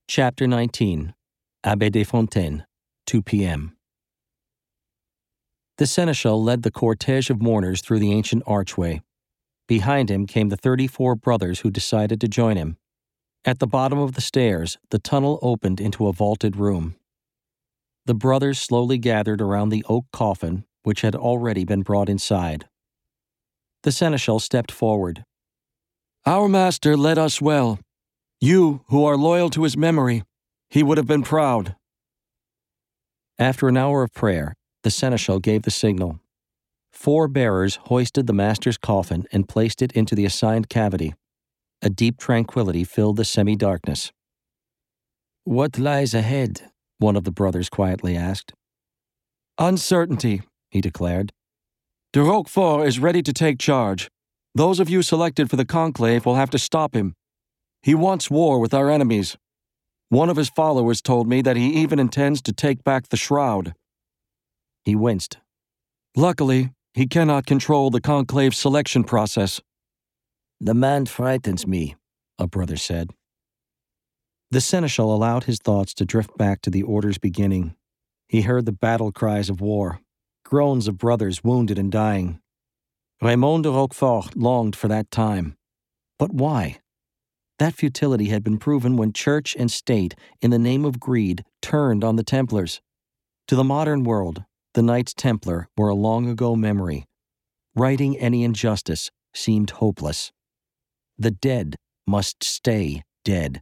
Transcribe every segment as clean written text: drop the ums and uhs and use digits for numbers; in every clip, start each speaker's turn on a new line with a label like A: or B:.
A: Chapter 19. Abbé de Fontaine, 2 p.m. The seneschal led the cortege of mourners through the ancient archway. Behind him came the 34 brothers who decided to join him. At the bottom of the stairs, the tunnel opened into a vaulted room. The brothers slowly gathered around the oak coffin, which had already been brought inside. The seneschal stepped forward.
B: "Our master led us well. You, who are loyal to his memory, he would have been proud."
A: After an hour of prayer, the seneschal gave the signal. 4 bearers hoisted the master's coffin and placed it into the assigned cavity. A deep tranquility filled the semi-darkness. "What lies ahead?" one of the brothers quietly asked.
B: "Uncertainty," he declared. "De Roquefort is ready to take charge. Those of you selected for the conclave will have to stop him. He wants war with our enemies. One of his followers told me that he even intends to take back the shroud."
A: He winced.
B: "Luckily, he cannot control the conclave's selection process."
A: "The man frightens me," a brother said. The seneschal allowed his thoughts to drift back to the order's beginning. He heard the battle cries of war, groans of brothers wounded and dying. Raymond de Roquefort longed for that time. But why? That futility had been proven when church and state, in the name of greed, turned on the Templars. To the modern world, the Knights Templar were a long-ago memory. Righting any injustice seemed hopeless. The dead must stay dead.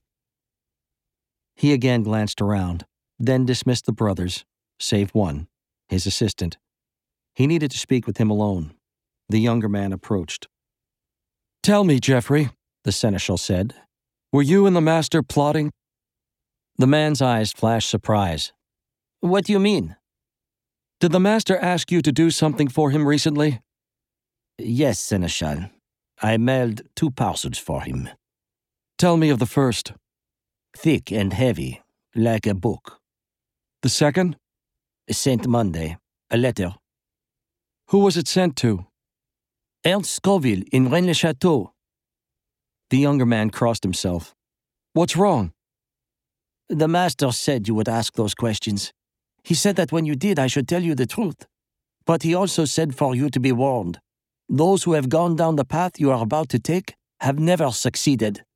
A: He again glanced around, then dismissed the brothers, save one, his assistant. He needed to speak with him alone. The younger man approached.
B: "Tell me, Geoffrey," the seneschal said, "were you and the master plotting?"
A: The man's eyes flashed surprise. "What do you mean?"
B: "Did the master ask you to do something for him recently?"
A: "Yes, seneschal. I mailed 2 parcels for him."
B: "Tell me of the first."
A: "Thick and heavy, like a book."
B: "The second?"
A: "Saint Monday, a letter."
B: "Who was it sent to?"
A: "Ernst Scoville in Rennes-le-Château." The younger man crossed himself.
B: "What's wrong?"
A: "The master said you would ask those questions. He said that when you did, I should tell you the truth. But he also said for you to be warned. Those who have gone down the path you are about to take have never succeeded."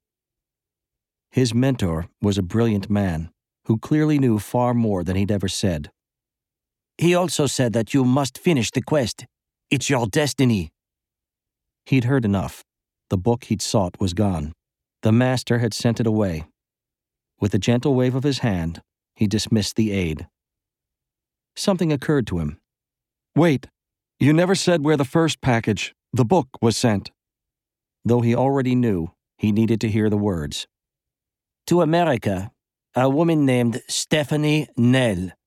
A: His mentor was a brilliant man who clearly knew far more than he'd ever said. "He also said that you must finish the quest. It's your destiny." He'd heard enough. The book he'd sought was gone. The master had sent it away. With a gentle wave of his hand, he dismissed the aide. Something occurred to him.
B: "Wait, you never said where the first package, the book, was sent."
A: Though he already knew, he needed to hear the words. "To America, a woman named Stephanie Nell."